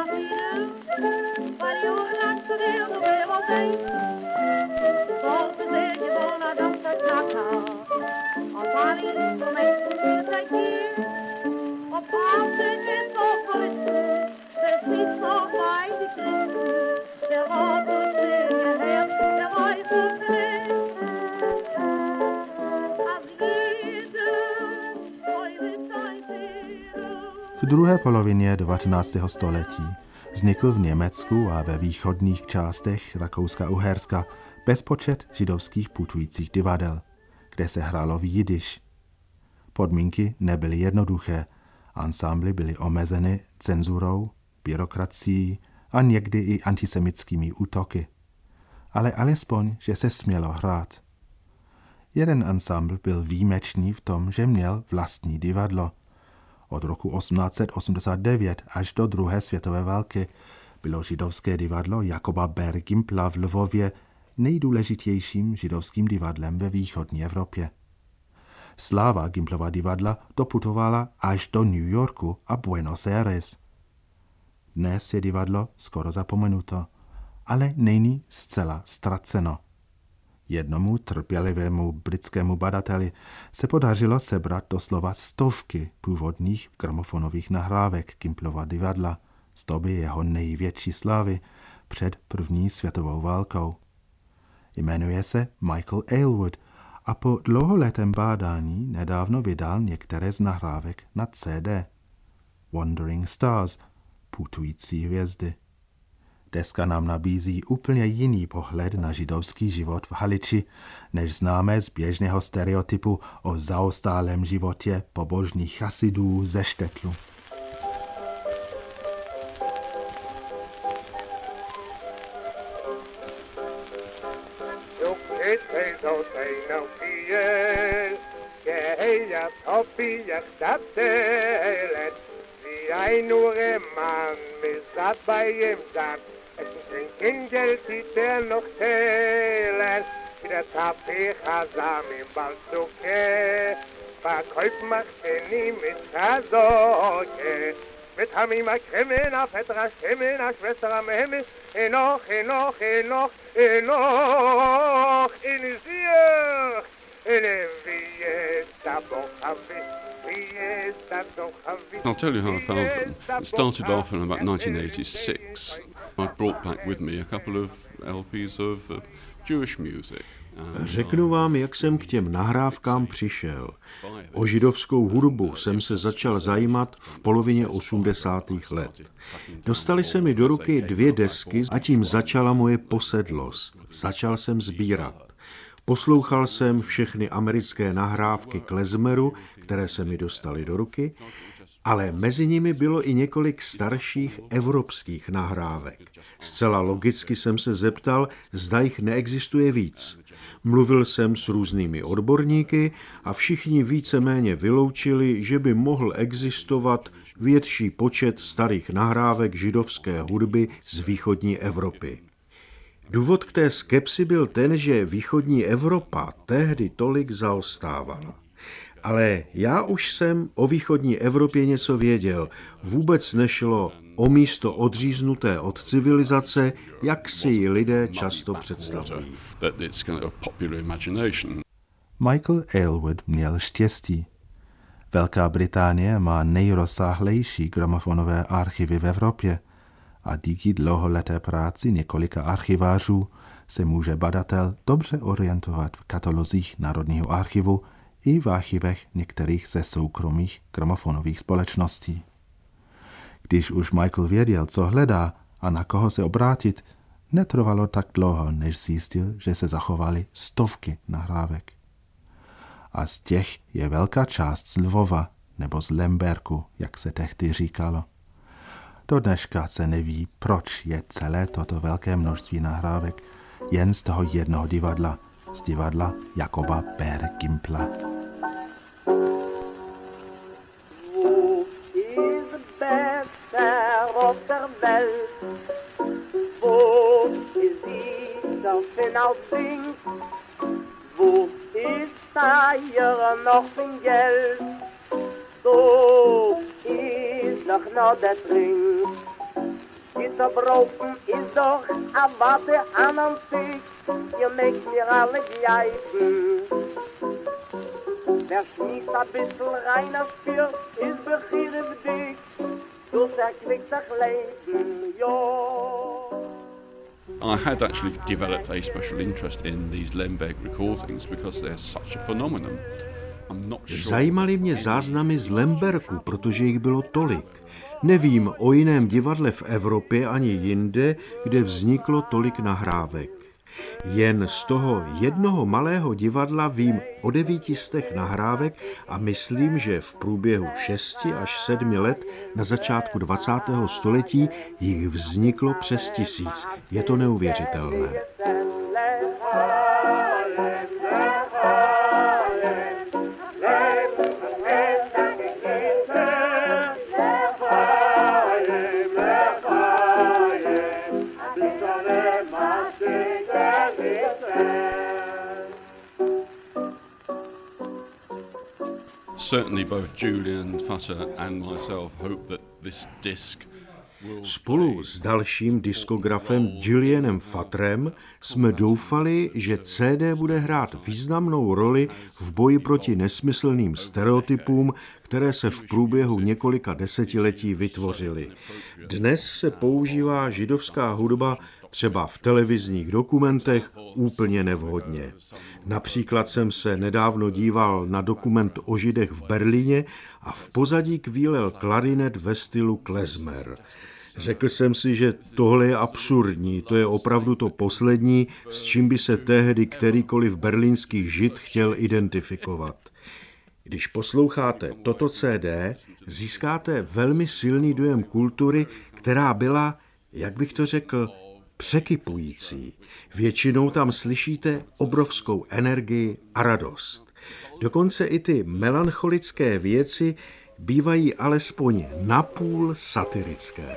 V druhé polovině 19. století vznikl v Německu a ve východních částech Rakouska-Uherska bezpočet židovských putujících divadel, kde se hrálo v jidiš. Podmínky nebyly jednoduché, ansámbly byly omezeny cenzurou, byrokracií a někdy i antisemickými útoky. Ale alespoň, že se smělo hrát. Jeden ansámbl byl výjimečný v tom, že měl vlastní divadlo. Od roku 1889 až do druhé světové války bylo židovské divadlo Jakoba Ber Gimpla v Lvově nejdůležitějším židovským divadlem ve východní Evropě. Sláva Gimplova divadla doputovala až do New Yorku a Buenos Aires. Dnes je divadlo skoro zapomenuto, ale není zcela ztraceno. Jednomu trpělivému britskému badateli se podařilo sebrat doslova stovky původních gramofonových nahrávek Gimplova divadla z doby jeho největší slávy před první světovou válkou. Jmenuje se Michael Aylward a po dlouholetém bádání nedávno vydal některé z nahrávek na CD. Wandering Stars, putující hvězdy. Deska nám nabízí úplně jiný pohled na židovský život v Haliči, než známe z běžného stereotypu o zaostálém životě pobožných chasidů ze Štetlu. In Geld sieht noch zählen, wie der Tapechasam im Balzuke. Verkäuf macht er nie mit Versorge. Mit Hamima Kremena, Petra Schemena, Schwester am Himmel, Enoch, in Siech, in I'll tell you how I found them. It started off in about 1986. I brought back with me a couple of LPs of Jewish music. Řeknu vám, jak jsem k těm nahrávkám přišel. O židovskou hudbu jsem se začal zajímat v polovině 80. let. Dostali se mi do ruky 2 desky a tím začala moje posedlost. Začal jsem sbírat. Poslouchal jsem všechny americké nahrávky klezmeru, které se mi dostaly do ruky, ale mezi nimi bylo i několik starších evropských nahrávek. Zcela logicky jsem se zeptal, zda jich neexistuje víc. Mluvil jsem s různými odborníky a všichni víceméně vyloučili, že by mohl existovat větší počet starých nahrávek židovské hudby z východní Evropy. Důvod k té skepsi byl ten, že východní Evropa tehdy tolik zaostávala. Ale já už jsem o východní Evropě něco věděl. Vůbec nešlo o místo odříznuté od civilizace, jak si ji lidé často představují. Michael Aylward měl štěstí. Velká Británie má nejrozsáhlejší gramofonové archivy v Evropě a díky dlouholeté práci několika archivářů se může badatel dobře orientovat v katalozích Národního archivu i v archivech některých ze soukromých gramofonových společností. Když už Michael věděl, co hledá a na koho se obrátit, netrvalo tak dlouho, než zjistil, že se zachovaly stovky nahrávek. A z těch je velká část z Lvova nebo z Lemberku, jak se tehdy říkalo. Do dneška se neví, proč je celé toto velké množství nahrávek jen z toho jednoho divadla, z divadla Jakoba Ber Gimpla. Wo ist besser auf der Welt? Wo ist die Dolphin auf Wings? Wo ist Eier noch in Geld? So ist noch der Trink. Interbroken ist doch a Warte an am Sieg. Ihr mögt mir alle gleiben. Wer schmiegt a bissl reiner spürt, ist bechir im Dick. So zerquickt das Leben, jo. I had actually developed a special interest in these Lemberg recordings because they're such a phenomenon. Zajímaly mě záznamy z Lemberku, protože jich bylo tolik. Nevím o jiném divadle v Evropě ani jinde, kde vzniklo tolik nahrávek. Jen z toho jednoho malého divadla vím o 900 nahrávek a myslím, že v průběhu 6 až 7 let na začátku 20. století jich vzniklo přes 1000. Je to neuvěřitelné. Certainly both Julian Futter and myself hope that this disc Spolu s dalším diskografem Julianem Futterem jsme doufali, že CD bude hrát významnou roli v boji proti nesmyslným stereotypům, které se v průběhu několika desetiletí vytvořily. Dnes se používá židovská hudba třeba v televizních dokumentech úplně nevhodně. Například jsem se nedávno díval na dokument o Židech v Berlíně a v pozadí kvílel klarinet ve stylu klezmer. Řekl jsem si, že tohle je absurdní, to je opravdu to poslední, s čím by se tehdy kterýkoliv berlínský Žid chtěl identifikovat. Když posloucháte toto CD, získáte velmi silný dojem kultury, která byla, jak bych to řekl, překypující. Většinou tam slyšíte obrovskou energii a radost. Dokonce i ty melancholické věci bývají alespoň napůl satirické.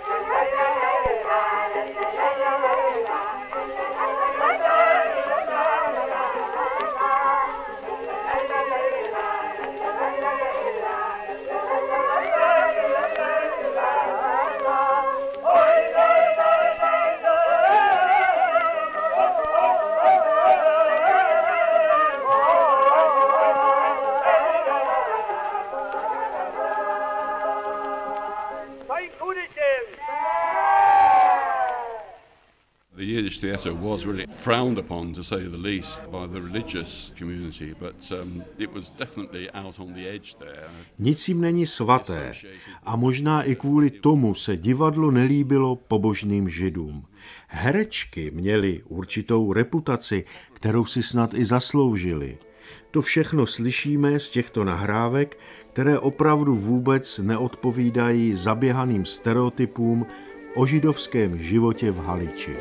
The Yiddish theatre was really frowned upon, to say the least, by the religious community, but it was definitely out on the edge there. Nic jim není svaté a možná i kvůli tomu se divadlo nelíbilo pobožným Židům. Herečky měly určitou reputaci, kterou si snad i zasloužili. To všechno slyšíme z těchto nahrávek, které opravdu vůbec neodpovídají zaběhaným stereotypům o židovském životě v Haliči.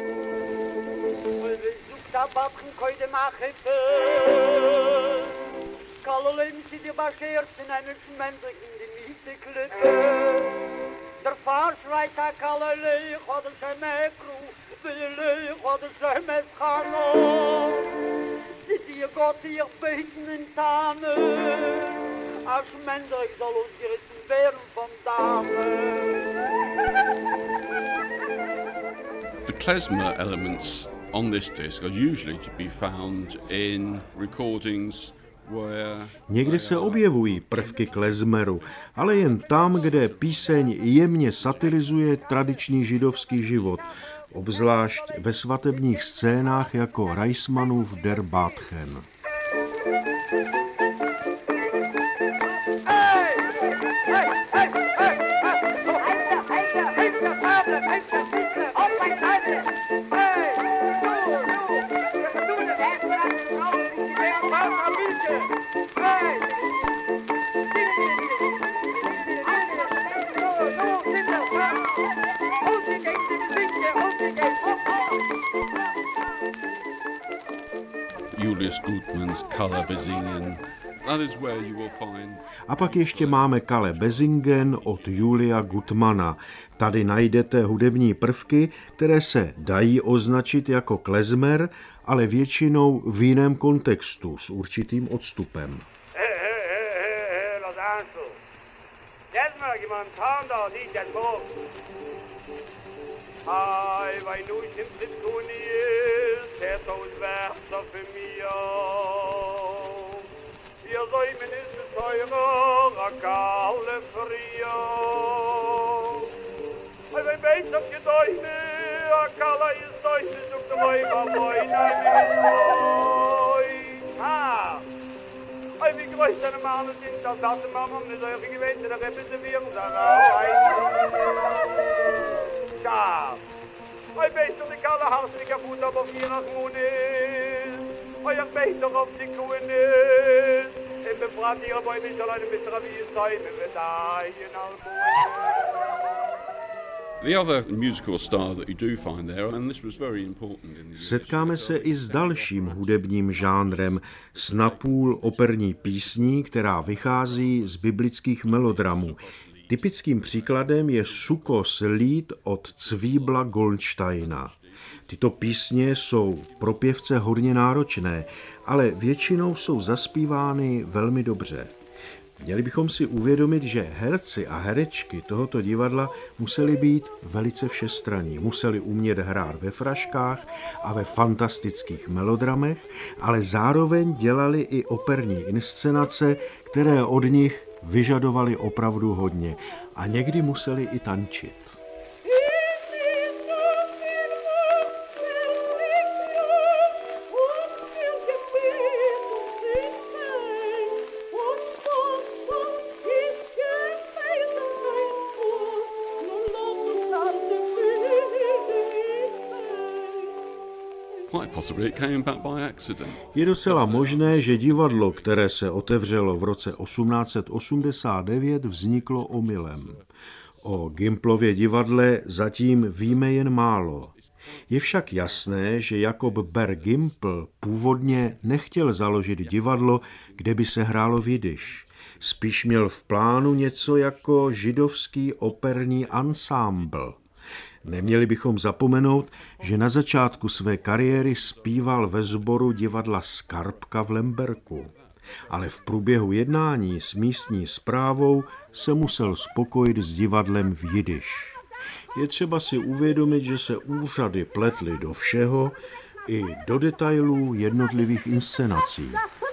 Je Gott hier beten in Tane, als Mendrich soll uns gerissen werden von Dame. The klezmer elements on this disc are usually to be found in recordings where někdy se objevují prvky klezmeru, ale jen tam, kde píseň jemně satirizuje tradiční židovský život, obzvlášť ve svatebních scénách jako Reismanův Der Badchen. Julius Gutmann's Kalle Besingen. That is where you will find. A pak ještě máme Kalle Besingen od Julia Gutmana. Tady najdete hudební prvky, které se dají označit jako klezmer, ale většinou v jiném kontextu s určitým odstupem. Los Angeles. Jetzt mal jemand fahren da, nicht der Tor. Ai, vai nu im Zitkunier, der Tod wärter für mir. Wir säumen ist es teurer, a kalle frier. Ai, vai beist auf Gedäume, a kalle ist deutsch, sucht der Räuber, moina, Ah! Ai, wie größt deine Mahne sind, das hatte Mama, mit euren Gewänden, der repräsentieren, Ja! Ai, beist auf die kalle Harslicher Fuß, aber 4 nach Monis. Ai, ein Bechter auf die Kuhnis. Im befragt ihre Bäume, ich alleine mit Travis sein, mit Daien The other musical style that you do find there, and this was very important in the Setkáme se i s dalším hudebním žánrem, s napůl operní písní, která vychází z biblických melodramů. Typickým příkladem je Sukos Lied od Cvíbla Goldsteina. Tyto písně jsou pro pěvce hodně náročné, ale většinou jsou zaspívány velmi dobře. Měli bychom si uvědomit, že herci a herečky tohoto divadla museli být velice všestranní. Museli umět hrát ve fraškách a ve fantastických melodramech, ale zároveň dělali i operní inscenace, které od nich vyžadovaly opravdu hodně. A někdy museli i tančit. Je docela možné, že divadlo, které se otevřelo v roce 1889, vzniklo omylem. O Gimplově divadle zatím víme jen málo. Je však jasné, že Jakob Ber Gimpl původně nechtěl založit divadlo, kde by se hrálo v jidiš. Spíš měl v plánu něco jako židovský operní ansámbl. Neměli bychom zapomenout, že na začátku své kariéry zpíval ve sboru divadla Skarbka v Lemberku. Ale v průběhu jednání s místní správou se musel spokojit s divadlem v jidiš. Je třeba si uvědomit, že se úřady pletly do všeho, i do detailů jednotlivých inscenací.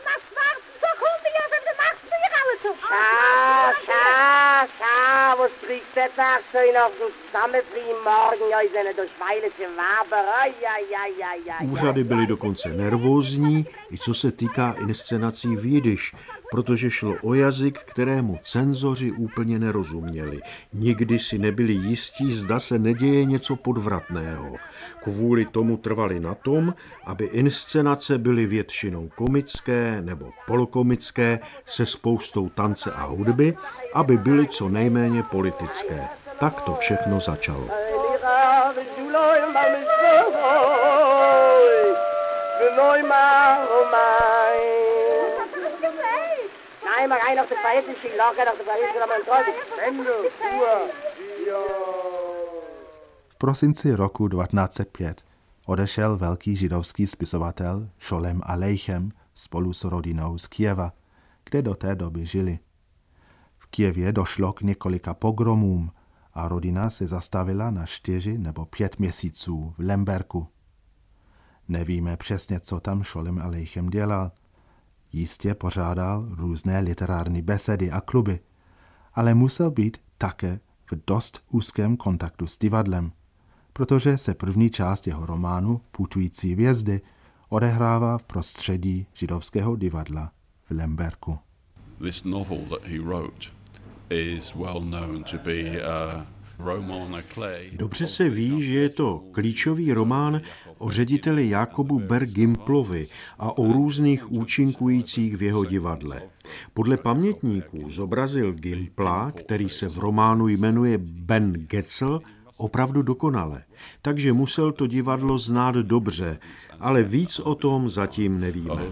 Was kriegt der Tag so noch zusammenfliegen morgen, ja, ist eine durchweilete Waber, Úřady byly dokonce nervózní, i co se týká inscenací v jidiš, protože šlo o jazyk, kterému cenzoři úplně nerozuměli. Nikdy si nebyli jistí, zda se neděje něco podvratného. Kvůli tomu trvali na tom, aby inscenace byly většinou komické nebo polokomické se spoustou tance a hudby, aby byly co nejméně politické. Tak to všechno začalo. V prosinci roku 1905 odešel velký židovský spisovatel Šolem Aleichem spolu s rodinou z Kyjeva, kde do té doby žili. V Kyjevě došlo k několika pogromům a rodina se zastavila na 4 nebo 5 měsíců v Lemberku. Nevíme přesně, co tam Šolem Aleichem dělal. Jistě pořádal různé literární besedy a kluby, ale musel být také v dost úzkém kontaktu s divadlem, protože se první část jeho románu Putující hvězdy odehrává v prostředí židovského divadla v Lemberku. This novel that he wrote is well known to be a roman à clef. Dobře se ví, že je to klíčový román o řediteli Jakobu Ber Gimplovi a o různých účinkujících v jeho divadle. Podle pamětníků zobrazil Gimpla, který se v románu jmenuje Ben Getzel, opravdu dokonale, takže musel to divadlo znát dobře, ale víc o tom zatím nevíme.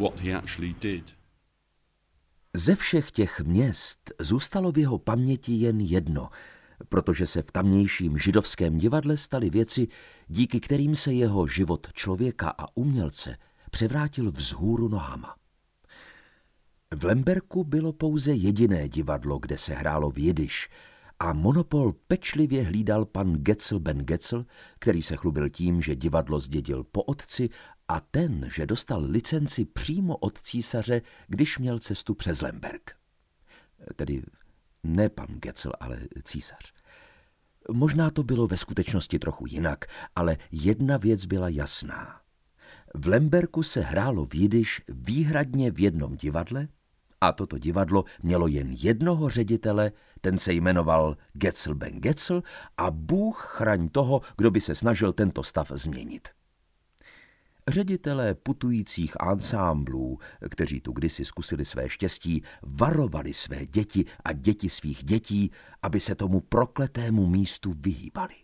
Ze všech těch měst zůstalo v jeho paměti jen jedno, protože se v tamnějším židovském divadle staly věci, díky kterým se jeho život člověka a umělce převrátil vzhůru nohama. V Lemberku bylo pouze jediné divadlo, kde se hrálo v jidiš, a monopol pečlivě hlídal pan Getzel Ben Getzel, který se chlubil tím, že divadlo zdědil po otci, a ten, že dostal licenci přímo od císaře, když měl cestu přes Lemberk. Tedy ne pan Getzel, ale císař. Možná to bylo ve skutečnosti trochu jinak, ale jedna věc byla jasná. V Lemberku se hrálo v jidiš výhradně v jednom divadle a toto divadlo mělo jen jednoho ředitele, ten se jmenoval Getzel Ben Getzel a Bůh chraň toho, kdo by se snažil tento stav změnit. Ředitelé putujících ansámblů, kteří tu kdysi zkusili své štěstí, varovali své děti a děti svých dětí, aby se tomu prokletému místu vyhýbali.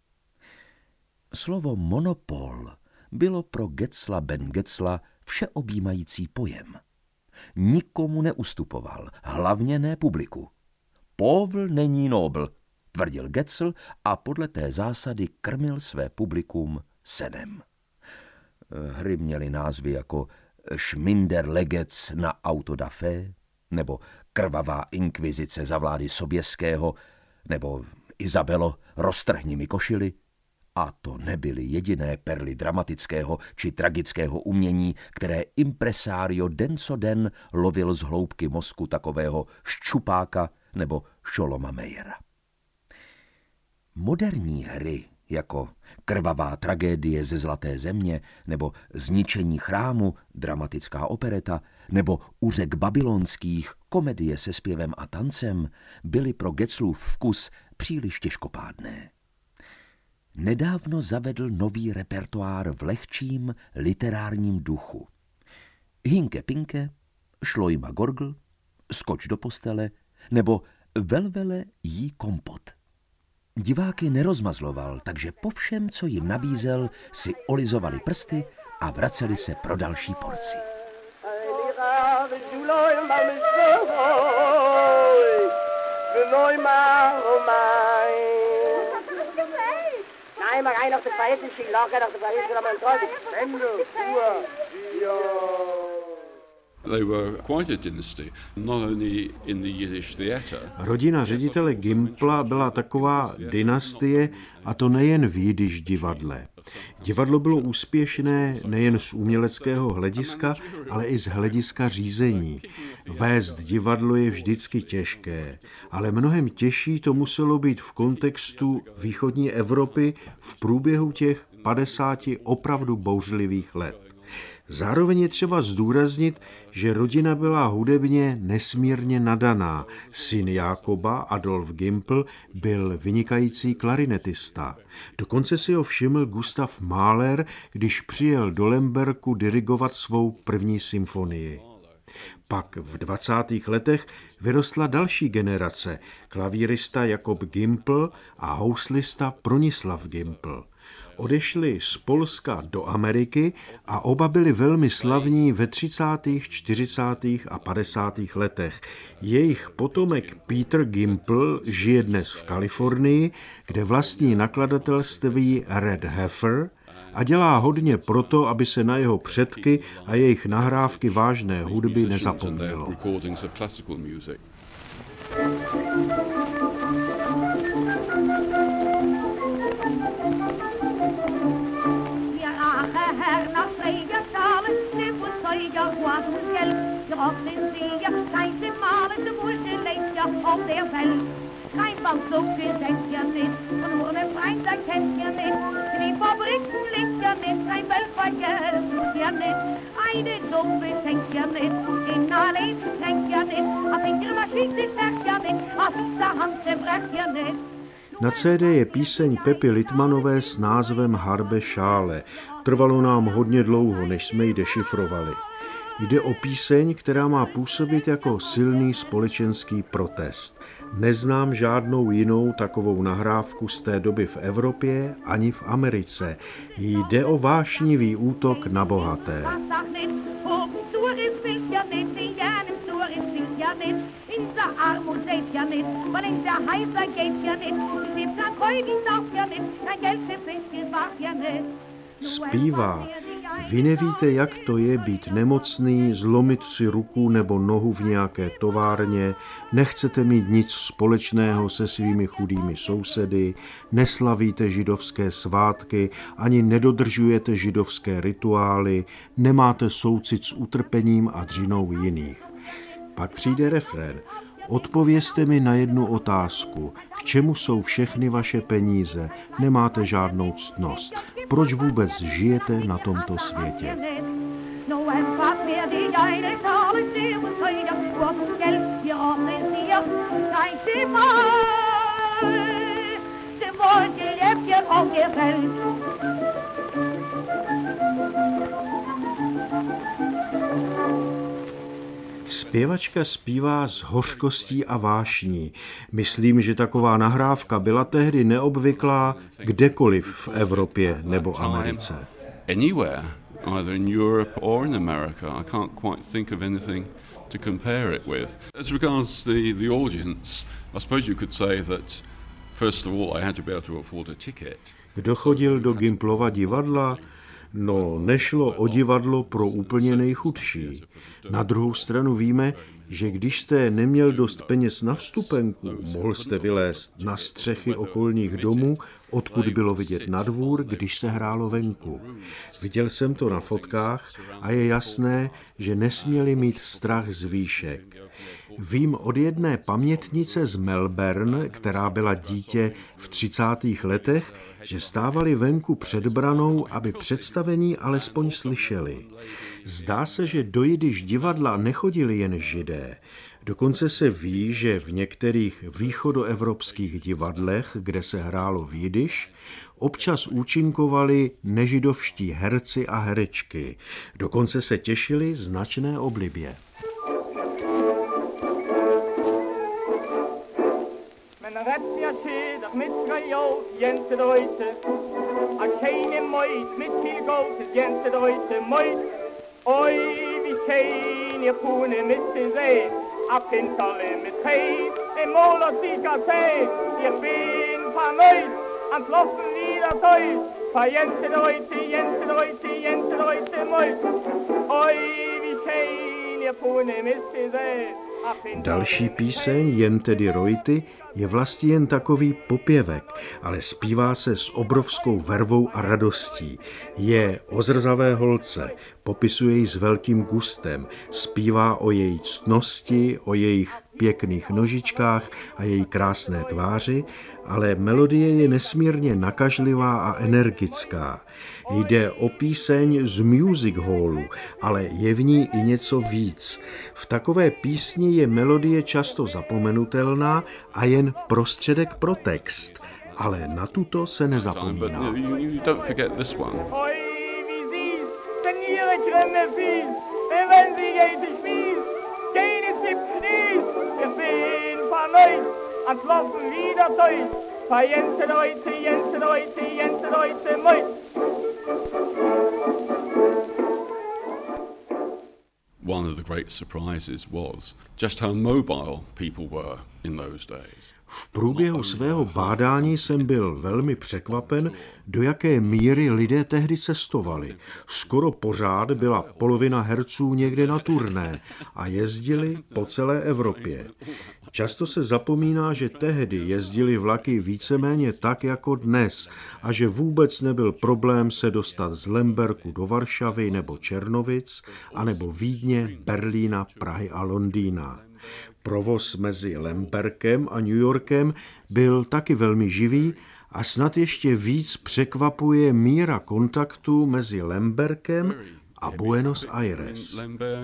Slovo monopol bylo pro Getzla Ben Getzla všeobjímající pojem. Nikomu neustupoval, hlavně ne publiku. Povl není nobl, tvrdil Getzel a podle té zásady krmil své publikum senem. Hry měly názvy jako Schminder Legec na auto da fe, nebo Krvavá inkvizice za vlády Soběského, nebo Izabelo, roztrhni mi košili. A to nebyly jediné perly dramatického či tragického umění, které impresario den co den lovil z hloubky mozku takového Ščupáka nebo Šoloma Mejera. Moderní hry jako Krvavá tragédie ze Zlaté země, nebo Zničení chrámu, dramatická opereta, nebo U řek babylonských, komedie se zpěvem a tancem, byly pro Getzlův vkus příliš těžkopádné. Nedávno zavedl nový repertoár v lehčím literárním duchu. Hinke Pinke, Šlojma Gorgl, Skoč do postele nebo Velvele jí kompot. Diváky nerozmazloval, takže po všem, co jim nabízel, si olizovali prsty a vraceli se pro další porci. Nein, mal rein auf das Verhältnis, locker auf das Verhältnis, aber ein Teufel. Ende, Uhr, ja. They were quite a dynasty, not only in the Yiddish theatre. Rodina ředitele Gimpla byla taková dynastie, a to nejen v jidiš divadle. Divadlo bylo úspěšné nejen z uměleckého hlediska, ale i z hlediska řízení. Vést divadlo je vždycky těžké, ale mnohem těžší to muselo být v kontextu východní Evropy v průběhu těch 50 opravdu bouřlivých let. Zároveň je třeba zdůraznit, že rodina byla hudebně nesmírně nadaná. Syn Jákoba, Adolf Gimpl, byl vynikající klarinetista. Dokonce si ho všiml Gustav Mahler, když přijel do Lemberku dirigovat svou první symfonii. Pak v 20. letech vyrostla další generace, klavírista Jakob Gimpl a houslista Bronislav Gimpl. Odešli z Polska do Ameriky a oba byli velmi slavní ve 30., 40. a 50. letech. Jejich potomek Peter Gimpl žije dnes v Kalifornii, kde vlastní nakladatelství Red Heifer a dělá hodně proto, aby se na jeho předky a jejich nahrávky vážné hudby nezapomnělo. Kein Bankzug gesenkt ja nicht, und nur ein Freund erkennt ja nicht, die Fabriken liegt ja nicht, kein Weltverkehr tut ja nicht, eine Suppe schenkt ja nicht, in allein schenkt ja nicht, a Fingermaschine stärkt ja nicht, a Hand zerbrecht ja nicht. Na CD je píseň Pepy Littmanové s názvem Harbe Šále. Trvalo nám hodně dlouho, než jsme ji dešifrovali. Jde o píseň, která má působit jako silný společenský protest. Neznám žádnou jinou takovou nahrávku z té doby v Evropě ani v Americe. Jde o vášnivý útok na bohaté. Zpívá: vy nevíte, jak to je být nemocný, zlomit si ruku nebo nohu v nějaké továrně, nechcete mít nic společného se svými chudými sousedy, neslavíte židovské svátky, ani nedodržujete židovské rituály, nemáte soucit s utrpením a dřinou jiných. Pak přijde refrén. Odpovězte mi na jednu otázku. K čemu jsou všechny vaše peníze? Nemáte žádnou ctnost. Proč vůbec žijete na tomto světě? Zpěvačka zpívá s hořkostí a vášní. Myslím, že taková nahrávka byla tehdy neobvyklá kdekoliv v Evropě nebo Americe. Anywhere, either in Europe or in America, I can't quite think of anything to compare it with. As regards the audience, I suppose you could say that first of all I had to be able to afford a ticket. Kdo chodil do Gimplova divadla? No, nešlo o divadlo pro úplně nejchudší. Na druhou stranu víme, že když jste neměl dost peněz na vstupenku, mohl jste vylézt na střechy okolních domů, odkud bylo vidět na dvůr, když se hrálo venku. Viděl jsem to na fotkách a je jasné, že nesměli mít strach z výšek. Vím od jedné pamětnice z Melbourne, která byla dítě v 30. letech, že stávali venku před branou, aby představení alespoň slyšeli. Zdá se, že do Jidiš divadla nechodili jen Židé. Dokonce se ví, že v některých východoevropských divadlech, kde se hrálo v jidiš, občas účinkovali nežidovští herci a herečky. Dokonce se těšili značné oblibě. Oj, vi tjejen je pune miste zed, a pintale med træ, en mål og sikker sag, jeg ben fra nøjt, han flossen videre tøjt, fra Jense Røjte, Jense Røjte, Jense Røjte, møjt. Oj, vi tjejen je pune miste zed. Další píseň, Jen tedy Rojty, je vlastně jen takový popěvek, ale zpívá se s obrovskou vervou a radostí. Je o zrzavé holce, popisuje ji s velkým gustem, zpívá o její ctnosti, o jejich pěkných nožičkách a její krásné tváři, ale melodie je nesmírně nakažlivá a energická. Jde o píseň z music hallu, ale je v ní i něco víc. V takové písni je melodie často zapomenutelná a jen prostředek pro text, ale na tuto se nezapomíná. One of the great surprises was just how mobile people were in those days. V průběhu svého bádání jsem byl velmi překvapen, do jaké míry lidé tehdy cestovali. Skoro pořád byla polovina herců někde na turné a jezdili po celé Evropě. Často se zapomíná, že tehdy jezdili vlaky víceméně tak jako dnes a že vůbec nebyl problém se dostat z Lemberku do Varšavy nebo Černovic, anebo Vídně, Berlína, Prahy a Londýna. Provoz mezi Lemberkem a New Yorkem byl taky velmi živý a snad ještě víc překvapuje míra kontaktu mezi Lemberkem a Buenos Aires.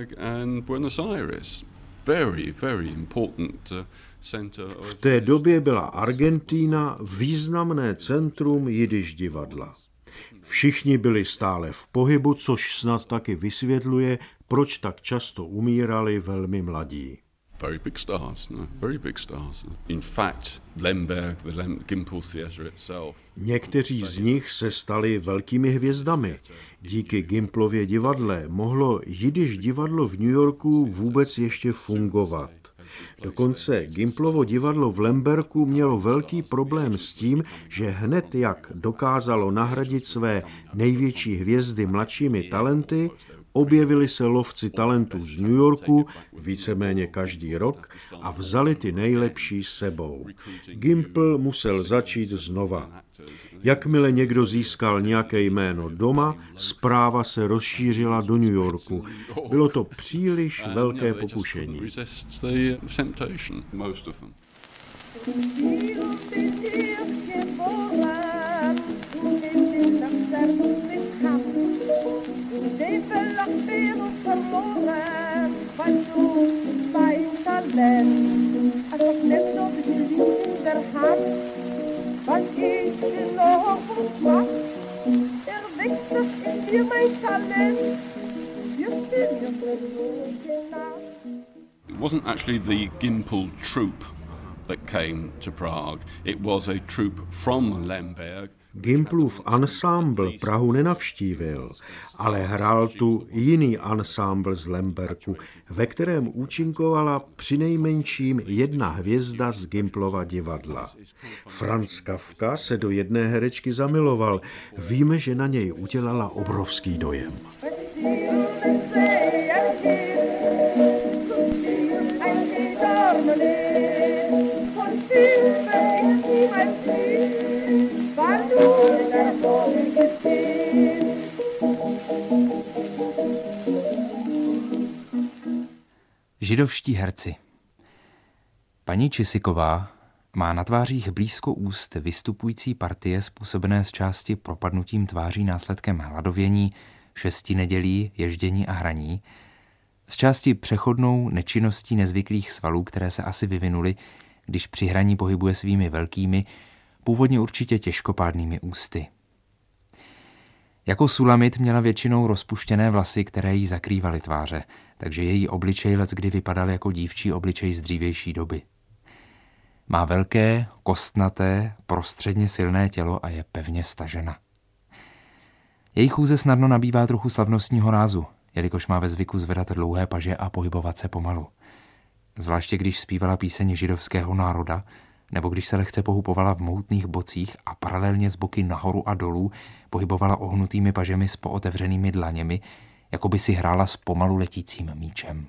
V té době byla Argentína významné centrum jidiš divadla. Všichni byli stále v pohybu, což snad taky vysvětluje, proč tak často umírali velmi mladí. Very big stars, no, very big stars. In fact, Lemberg, the Gimpel Theatre itself. Někteří z nich se stali velkými hvězdami. Díky Gimplově divadle mohlo jidiš divadlo v New Yorku vůbec ještě fungovat. Dokonce Gimplovo divadlo v Lemberku mělo velký problém s tím, že hned jak dokázalo nahradit své největší hvězdy mladšími talenty, objevili se lovci talentů z New Yorku víceméně každý rok a vzali ty nejlepší s sebou. Gimpl musel začít znova. Jakmile někdo získal nějaké jméno doma, zpráva se rozšířila do New Yorku. Bylo to příliš velké pokušení. It wasn't actually the Gimpel troupe that came to Prague. It was a troupe from Lemberg. Gimplův ansámbl Prahu nenavštívil, ale hrál tu jiný ansámbl z Lemberku, ve kterém účinkovala přinejmenším jedna hvězda z Gimplova divadla. Franz Kafka se do jedné herečky zamiloval. Víme, že na něj udělala obrovský dojem. Židovští herci. Paní Čisiková má na tvářích blízko úst vystupující partie způsobené z části propadnutím tváří následkem hladovění, 6 nedělí, ježdění a hraní, z části přechodnou nečinností nezvyklých svalů, které se asi vyvinuly, když při hraní pohybuje svými velkými, původně určitě těžkopádnými ústy. Jako Sulamit měla většinou rozpuštěné vlasy, které jí zakrývaly tváře, takže její obličej leckdy vypadal jako dívčí obličej z dřívější doby. Má velké, kostnaté, prostředně silné tělo a je pevně stažena. Její chůze snadno nabývá trochu slavnostního rázu, jelikož má ve zvyku zvedat dlouhé paže a pohybovat se pomalu. Zvláště když zpívala píseň židovského národa, nebo když se lehce pohupovala v mohutných bocích a paralelně z boky nahoru a dolů pohybovala ohnutými pažemi s pootevřenými dlaněmi, jako by si hrála s pomalu letícím míčem.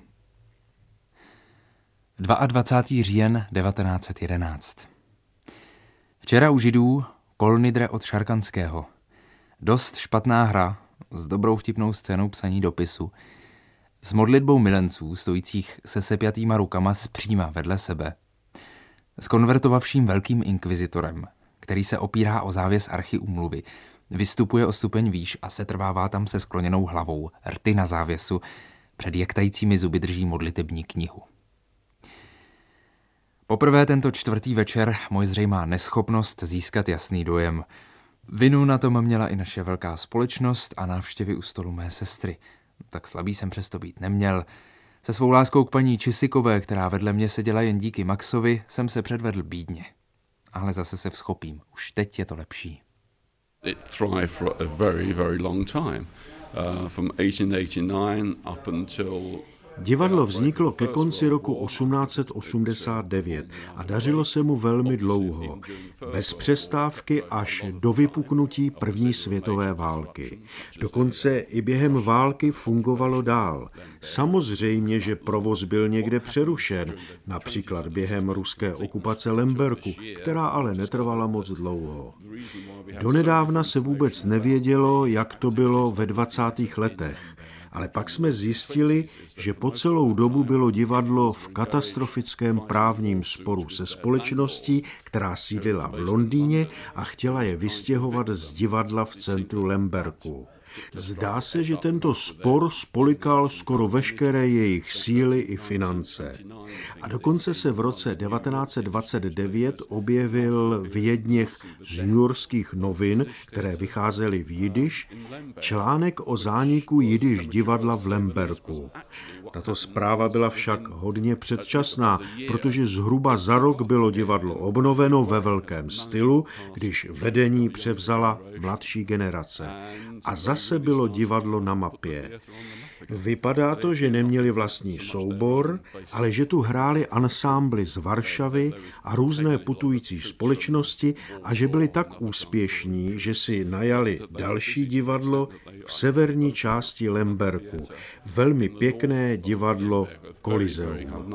22. říjen 1911. Včera u Židů Kolnidre od Šarkanského. Dost špatná hra s dobrou vtipnou scénou psaní dopisu, s modlitbou milenců stojících se sepjatýma rukama zpříma vedle sebe, s konvertovavším velkým inkvizitorem, který se opírá o závěs archy úmluvy, vystupuje o stupeň výš a setrvává tam se skloněnou hlavou, rty na závěsu, před jektajícími zuby drží modlitební knihu. Poprvé tento čtvrtý večer Mojzrej má neschopnost získat jasný dojem. Vinu na tom měla i naše velká společnost a návštěvy u stolu mé sestry. Tak slabý jsem přesto být neměl. Se svou láskou k paní Čisikové, která vedle mě seděla jen díky Maxovi, jsem se předvedl bídně. Ale zase se vzchopím. Už teď je to lepší. It thrived for a very, very long time. From 1889 up until Divadlo vzniklo ke konci roku 1889 a dařilo se mu velmi dlouho, bez přestávky až do vypuknutí první světové války. Dokonce i během války fungovalo dál. Samozřejmě, že provoz byl někde přerušen, například během ruské okupace Lemberku, která ale netrvala moc dlouho. Donedávna se vůbec nevědělo, jak to bylo ve 20. letech. Ale pak jsme zjistili, že po celou dobu bylo divadlo v katastrofickém právním sporu se společností, která sídlila v Londýně a chtěla je vystěhovat z divadla v centru Lemberku. Zdá se, že tento spor spolikal skoro veškeré jejich síly i finance. A dokonce se v roce 1929 objevil v jedněch z newyorských novin, které vycházely v jidiš, článek o zániku jidiš divadla v Lemberku. Tato zpráva byla však hodně předčasná, protože zhruba za rok bylo divadlo obnoveno ve velkém stylu, když vedení převzala mladší generace. A zase bylo divadlo na mapě. Vypadá to, že neměli vlastní soubor, ale že tu hráli ansámbly z Varšavy a různé putující společnosti a že byli tak úspěšní, že si najali další divadlo v severní části Lemberku. Velmi pěkné divadlo Kolizeum.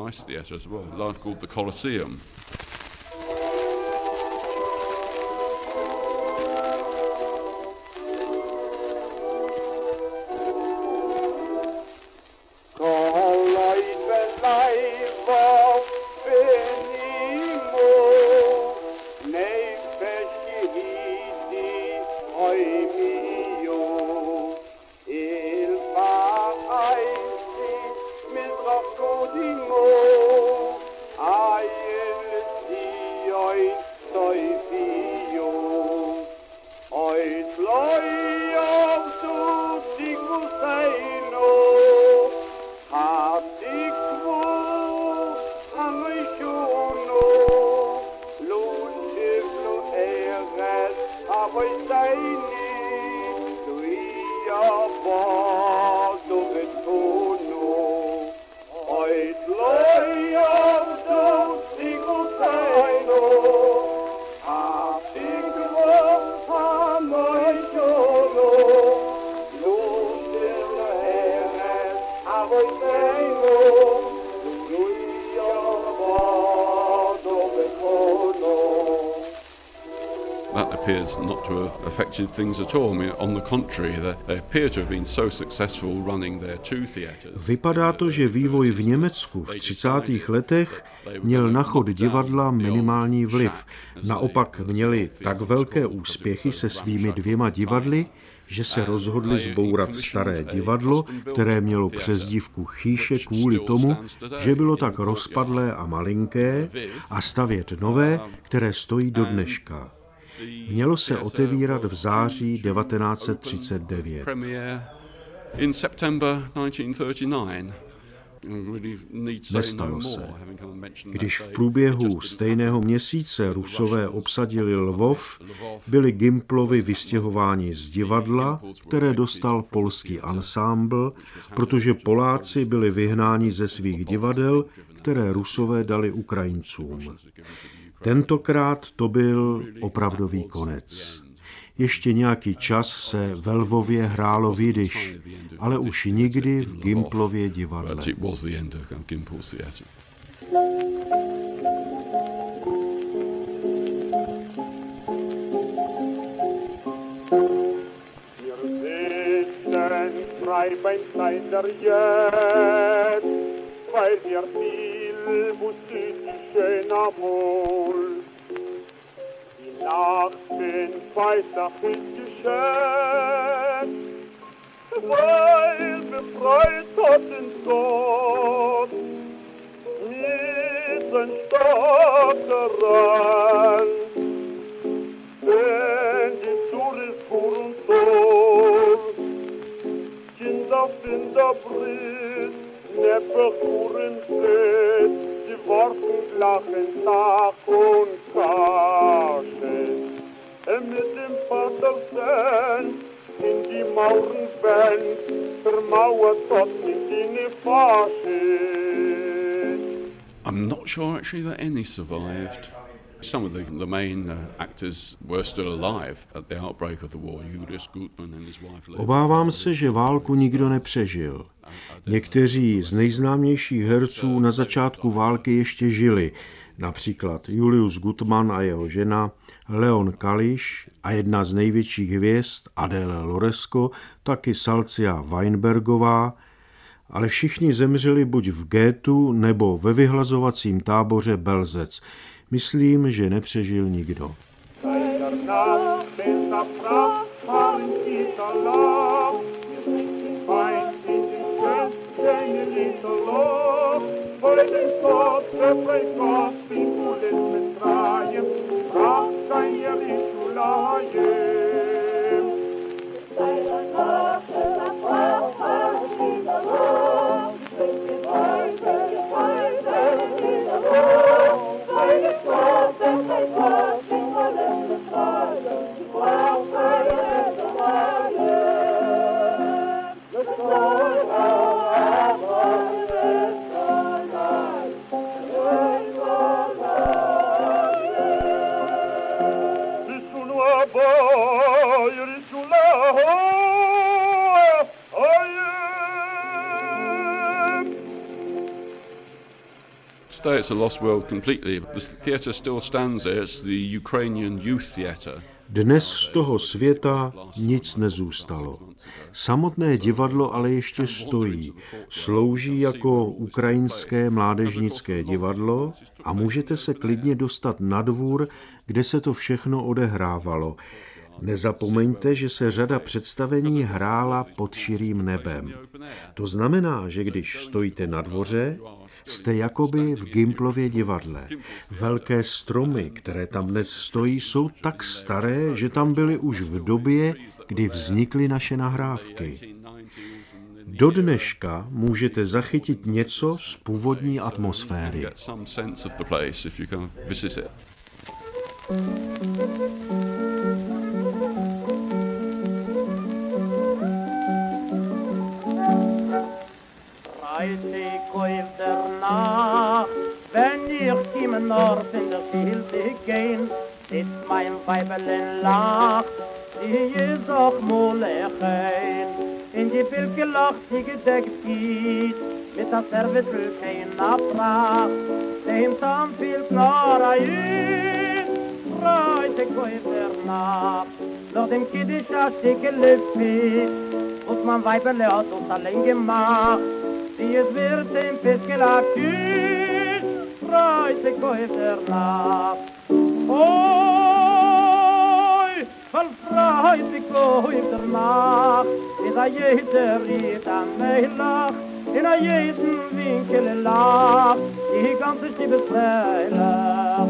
That appears not to have affected things at all. I mean, on the contrary, they appear to have been so successful running their two theatres. Vypadá to, že vývoj v Německu v 30. letech měl na chod divadla minimální vliv. Naopak měli tak velké úspěchy se svými 2 divadly, že se rozhodli zbourat staré divadlo, které mělo přezdívku Chýše kvůli tomu, že bylo tak rozpadlé a malinké, a stavět nové, které stojí do dneška. Mělo se otevírat v září 1939. Nestalo se. Když v průběhu stejného měsíce Rusové obsadili Lvov, byli Gimplovi vystěhováni z divadla, které dostal polský ansámbl, protože Poláci byli vyhnáni ze svých divadel, které Rusové dali Ukrajincům. Tentokrát to byl opravdový konec. Ještě nějaký čas se ve Lvově hrálo v jidiš, ale už nikdy v Gimplově divadle. Nachten Weihnacht ist geschehen, weil befreit hat den Gott mit den starken wenn die Tore fuhren Tor, Kinder finden Brüt, Neppe fuhren Fett, sie warfen lachen Tag und Taschen. Mit dem Vater Sand in die Mauern brennt, vermauert dort in die Faschen. I'm not sure actually that any survived. Some of the main actors were still alive at the outbreak of the war. Julius Gutmann and his wife. Obávám se, že válku nikdo nepřežil. Někteří z nejznámějších herců na začátku války ještě žili, například Julius Gutmann a jeho žena, Leon Kališ a jedna z největších hvězd Adele Loresko, taky Salcia Weinbergová, ale všichni zemřeli buď v gétu nebo ve vyhlazovacím táboře Belzec. Myslím, že nepřežil nikdo. Oh, Today it's a lost world completely. The theatre still stands there. It's the Ukrainian Youth Theatre. Dnes z toho světa nic nezůstalo. Samotné divadlo ale ještě stojí. Slouží jako ukrajinské mládežnické divadlo a můžete se klidně dostat na dvůr, kde se to všechno odehrávalo. Nezapomeňte, že se řada představení hrála pod širým nebem. To znamená, že když stojíte na dvoře, jste jakoby v Gimplově divadle. Velké stromy, které tam dnes stojí, jsou tak staré, že tam byly už v době, kdy vznikly naše nahrávky. Do dneška můžete zachytit něco z původní atmosféry. Wenn ich im Norden der Schilde gehen, sitzt mein Weibelein lacht, sie ist auch Molechein. In die Pilke lacht, die gedeckt geht, mit der Servittel keiner Pracht, dem Tam viel klarer ist, freut sich der Nacht. Nach dem Kiddisch a Stücke Fisch, was mein Weibelein hat uns allein gemacht, wie es wird dem Fischel aküt, freut sich der Nacht. Oi, voll freut sich der Nacht, in a jeder Ried an mich lacht, in a jeden Winkel lacht, die ganze Stimme freilacht.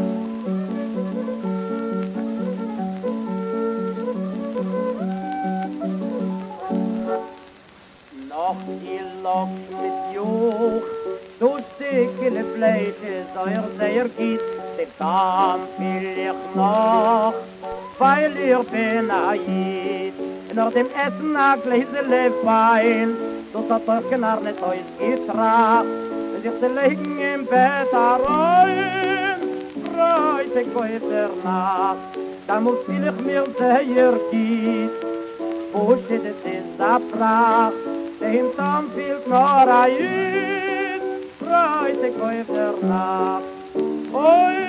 Noch die Lok mit Joch, du stickele Fleisch, sehr geht, den Tam will ich noch, weil ihr bin ait. Nach dem Essen a Gläsele Wein, so hat euch gar nicht euch getracht, und sich zu legen im Bett rein, freut sich euch der Nacht, da muss ich mir sehr geht, wo steht es ist a Pracht, dem Tam fehlt noch ein, freut sich euch der Nacht. Oi,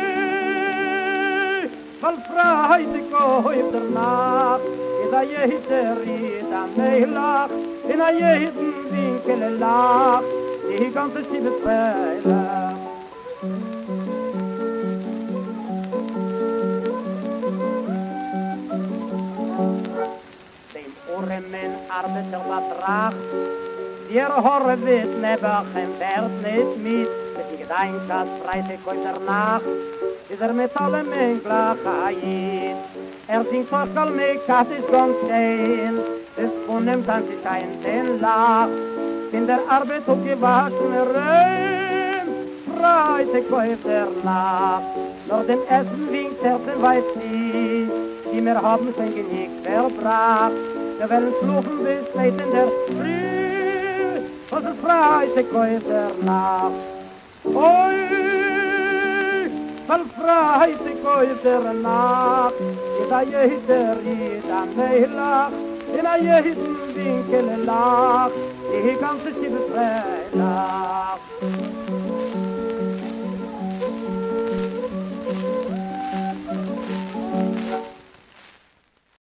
voll freut sich euch der Nacht, in a jeder Ried an mich lacht, in a jeden Winkel lacht, die ganze Stimme freilacht. Dem Oremen Arbeiter betracht, wir hören wird nebechen wert nicht mit, mit die Gedanken Freitag heute Nacht, ist mit allem in Gleichheit. Singt Forskel mit Kattis ganz schön, es von dem Tanz ist ein den Lach, in der Arbeit und gewaschen rein, freut sich heute Nacht. Nach dem Essen winkt den weiß ich, die wir haben sein Genick verbracht, wir werden fluchen bis spät in der Früh, und es freut sich heute Nacht. Oi, voll freut sich heute Nacht, in a jeder Ried an mich lacht, in a jeden Winkel lacht, die ganze Stimme freilacht.